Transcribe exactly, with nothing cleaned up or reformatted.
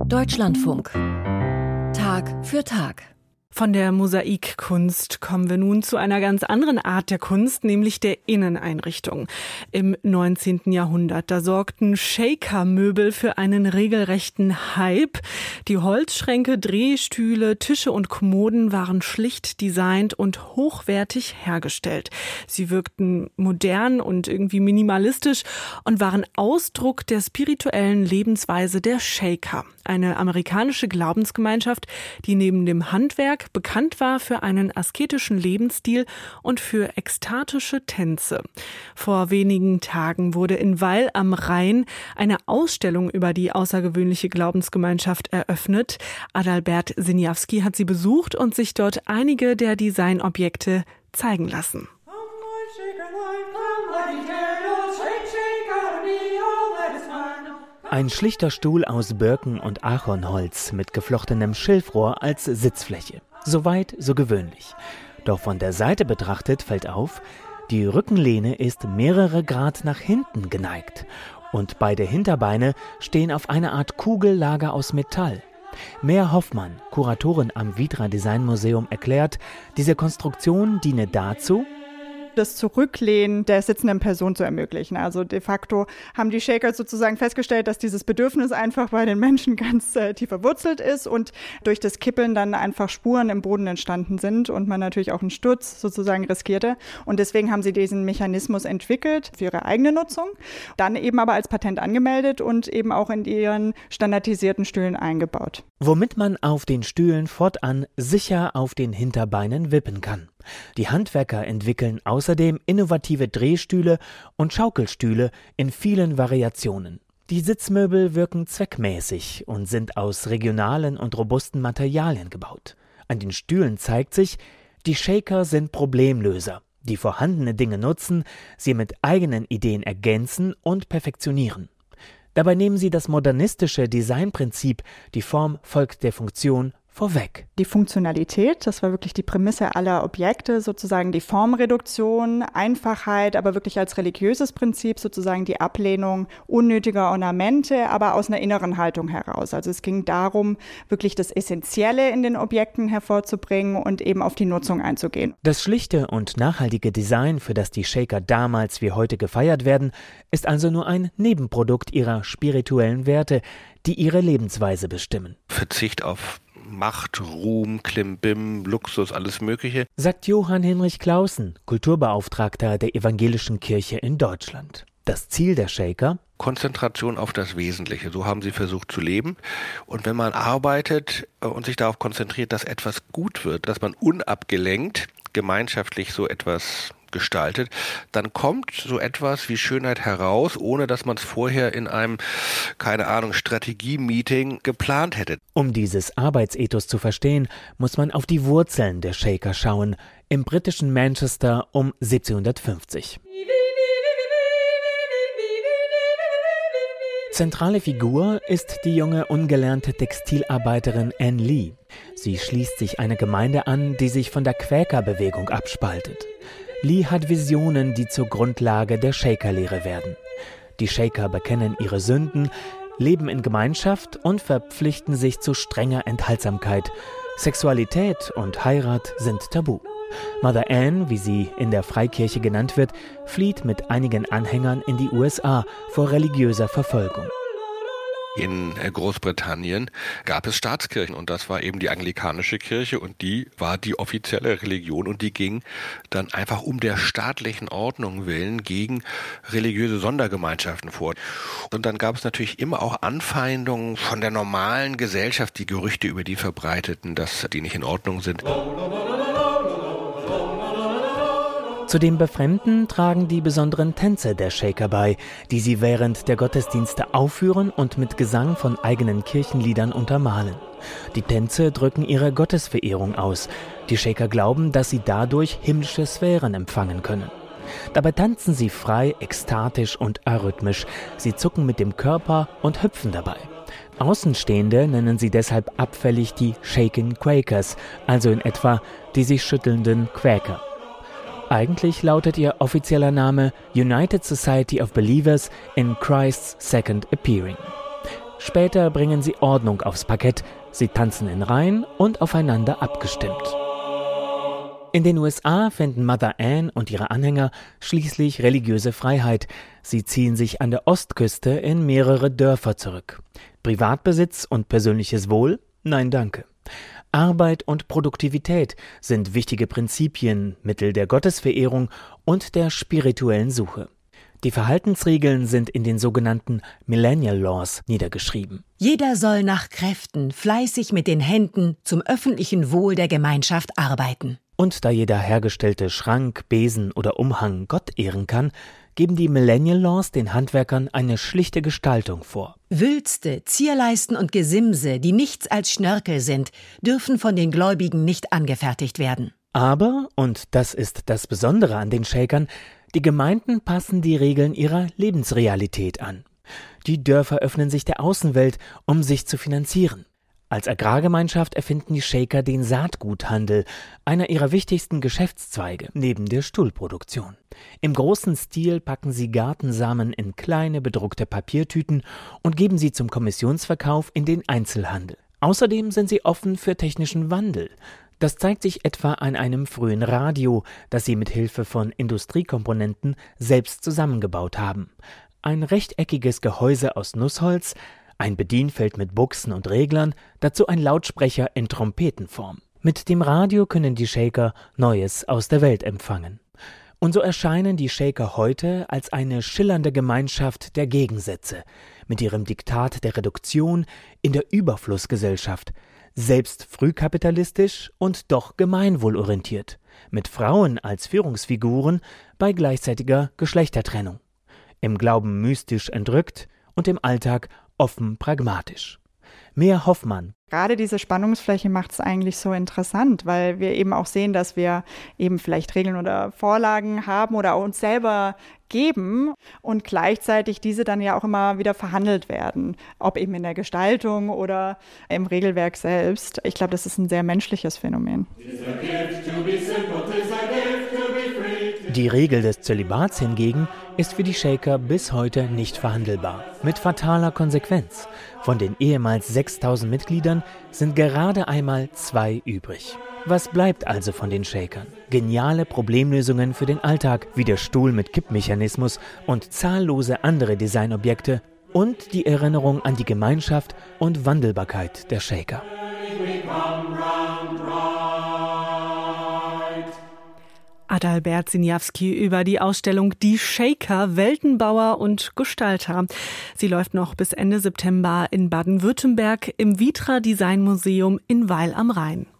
Deutschlandfunk. Tag für Tag. Von der Mosaikkunst kommen wir nun zu einer ganz anderen Art der Kunst, nämlich der Inneneinrichtung. Im neunzehnten Jahrhundert, da sorgten Shaker-Möbel für einen regelrechten Hype. Die Holzschränke, Drehstühle, Tische und Kommoden waren schlicht designt und hochwertig hergestellt. Sie wirkten modern und irgendwie minimalistisch und waren Ausdruck der spirituellen Lebensweise der Shaker. Eine amerikanische Glaubensgemeinschaft, die neben dem Handwerk bekannt war für einen asketischen Lebensstil und für ekstatische Tänze. Vor wenigen Tagen wurde in Weil am Rhein eine Ausstellung über die außergewöhnliche Glaubensgemeinschaft eröffnet. Adalbert Siniawski hat sie besucht und sich dort einige der Designobjekte zeigen lassen. Ein schlichter Stuhl aus Birken- und Ahornholz mit geflochtenem Schilfrohr als Sitzfläche. Soweit, so gewöhnlich. Doch von der Seite betrachtet fällt auf, die Rückenlehne ist mehrere Grad nach hinten geneigt und beide Hinterbeine stehen auf einer Art Kugellager aus Metall. Mea Hoffmann, Kuratorin am Vitra Design Museum, erklärt, diese Konstruktion diene dazu, das Zurücklehnen der sitzenden Person zu ermöglichen. Also de facto haben die Shaker sozusagen festgestellt, dass dieses Bedürfnis einfach bei den Menschen ganz äh, tief verwurzelt ist und durch das Kippeln dann einfach Spuren im Boden entstanden sind und man natürlich auch einen Sturz sozusagen riskierte. Und deswegen haben sie diesen Mechanismus entwickelt für ihre eigene Nutzung, dann eben aber als Patent angemeldet und eben auch in ihren standardisierten Stühlen eingebaut. Womit man auf den Stühlen fortan sicher auf den Hinterbeinen wippen kann. Die Handwerker entwickeln außerdem innovative Drehstühle und Schaukelstühle in vielen Variationen. Die Sitzmöbel wirken zweckmäßig und sind aus regionalen und robusten Materialien gebaut. An den Stühlen zeigt sich, die Shaker sind Problemlöser, die vorhandene Dinge nutzen, sie mit eigenen Ideen ergänzen und perfektionieren. Dabei nehmen sie das modernistische Designprinzip, die Form folgt der Funktion, vorweg. Die Funktionalität, das war wirklich die Prämisse aller Objekte, sozusagen die Formreduktion, Einfachheit, aber wirklich als religiöses Prinzip sozusagen die Ablehnung unnötiger Ornamente, aber aus einer inneren Haltung heraus. Also es ging darum, wirklich das Essentielle in den Objekten hervorzubringen und eben auf die Nutzung einzugehen. Das schlichte und nachhaltige Design, für das die Shaker damals wie heute gefeiert werden, ist also nur ein Nebenprodukt ihrer spirituellen Werte, die ihre Lebensweise bestimmen. Verzicht auf Macht, Ruhm, Klimbim, Luxus, alles Mögliche, sagt Johann Hinrich Clausen, Kulturbeauftragter der Evangelischen Kirche in Deutschland. Das Ziel der Shaker? Konzentration auf das Wesentliche. So haben sie versucht zu leben. Und wenn man arbeitet und sich darauf konzentriert, dass etwas gut wird, dass man unabgelenkt gemeinschaftlich so etwas gestaltet, dann kommt so etwas wie Schönheit heraus, ohne dass man es vorher in einem, keine Ahnung, Strategie-Meeting geplant hätte. Um dieses Arbeitsethos zu verstehen, muss man auf die Wurzeln der Shaker schauen, im britischen Manchester um siebzehnhundertfünfzig. Zentrale Figur ist die junge, ungelernte Textilarbeiterin Anne Lee. Sie schließt sich einer Gemeinde an, die sich von der Quäkerbewegung abspaltet. Lee hat Visionen, die zur Grundlage der Shaker-Lehre werden. Die Shaker bekennen ihre Sünden, leben in Gemeinschaft und verpflichten sich zu strenger Enthaltsamkeit. Sexualität und Heirat sind tabu. Mother Anne, wie sie in der Freikirche genannt wird, flieht mit einigen Anhängern in die U S A vor religiöser Verfolgung. In Großbritannien gab es Staatskirchen und das war eben die anglikanische Kirche und die war die offizielle Religion und die ging dann einfach um der staatlichen Ordnung willen gegen religiöse Sondergemeinschaften vor. Und dann gab es natürlich immer auch Anfeindungen von der normalen Gesellschaft, die Gerüchte über die verbreiteten, dass die nicht in Ordnung sind. Zu dem Befremden tragen die besonderen Tänze der Shaker bei, die sie während der Gottesdienste aufführen und mit Gesang von eigenen Kirchenliedern untermalen. Die Tänze drücken ihre Gottesverehrung aus. Die Shaker glauben, dass sie dadurch himmlische Sphären empfangen können. Dabei tanzen sie frei, ekstatisch und arrhythmisch. Sie zucken mit dem Körper und hüpfen dabei. Außenstehende nennen sie deshalb abfällig die Shaken Quakers, also in etwa die sich schüttelnden Quäker. Eigentlich lautet ihr offizieller Name United Society of Believers in Christ's Second Appearing. Später bringen sie Ordnung aufs Parkett. Sie tanzen in Reihen und aufeinander abgestimmt. In den U S A finden Mother Ann und ihre Anhänger schließlich religiöse Freiheit. Sie ziehen sich an der Ostküste in mehrere Dörfer zurück. Privatbesitz und persönliches Wohl? Nein, danke. Arbeit und Produktivität sind wichtige Prinzipien, Mittel der Gottesverehrung und der spirituellen Suche. Die Verhaltensregeln sind in den sogenannten Millennial Laws niedergeschrieben. Jeder soll nach Kräften fleißig mit den Händen zum öffentlichen Wohl der Gemeinschaft arbeiten. Und da jeder hergestellte Schrank, Besen oder Umhang Gott ehren kann, geben die Millennial Laws den Handwerkern eine schlichte Gestaltung vor. Wülste, Zierleisten und Gesimse, die nichts als Schnörkel sind, dürfen von den Gläubigen nicht angefertigt werden. Aber, und das ist das Besondere an den Shakern, die Gemeinden passen die Regeln ihrer Lebensrealität an. Die Dörfer öffnen sich der Außenwelt, um sich zu finanzieren. Als Agrargemeinschaft erfinden die Shaker den Saatguthandel, einer ihrer wichtigsten Geschäftszweige neben der Stuhlproduktion. Im großen Stil packen sie Gartensamen in kleine bedruckte Papiertüten und geben sie zum Kommissionsverkauf in den Einzelhandel. Außerdem sind sie offen für technischen Wandel. Das zeigt sich etwa an einem frühen Radio, das sie mit Hilfe von Industriekomponenten selbst zusammengebaut haben. Ein rechteckiges Gehäuse aus Nussholz, ein Bedienfeld mit Buchsen und Reglern, dazu ein Lautsprecher in Trompetenform. Mit dem Radio können die Shaker Neues aus der Welt empfangen. Und so erscheinen die Shaker heute als eine schillernde Gemeinschaft der Gegensätze, mit ihrem Diktat der Reduktion in der Überflussgesellschaft, selbst frühkapitalistisch und doch gemeinwohlorientiert, mit Frauen als Führungsfiguren bei gleichzeitiger Geschlechtertrennung, im Glauben mystisch entrückt und im Alltag offen pragmatisch. Mea Hoffmann. Gerade diese Spannungsfläche macht es eigentlich so interessant, weil wir eben auch sehen, dass wir eben vielleicht Regeln oder Vorlagen haben oder uns selber geben und gleichzeitig diese dann ja auch immer wieder verhandelt werden, ob eben in der Gestaltung oder im Regelwerk selbst. Ich glaube, das ist ein sehr menschliches Phänomen. Die Regel des Zölibats hingegen ist für die Shaker bis heute nicht verhandelbar. Mit fataler Konsequenz. Von den ehemals sechstausend Mitgliedern sind gerade einmal zwei übrig. Was bleibt also von den Shakern? Geniale Problemlösungen für den Alltag, wie der Stuhl mit Kippmechanismus und zahllose andere Designobjekte und die Erinnerung an die Gemeinschaft und Wandelbarkeit der Shaker. Adalbert Siniawski über die Ausstellung Die Shaker, Weltenbauer und Gestalter. Sie läuft noch bis Ende September in Baden-Württemberg im Vitra Design Museum in Weil am Rhein.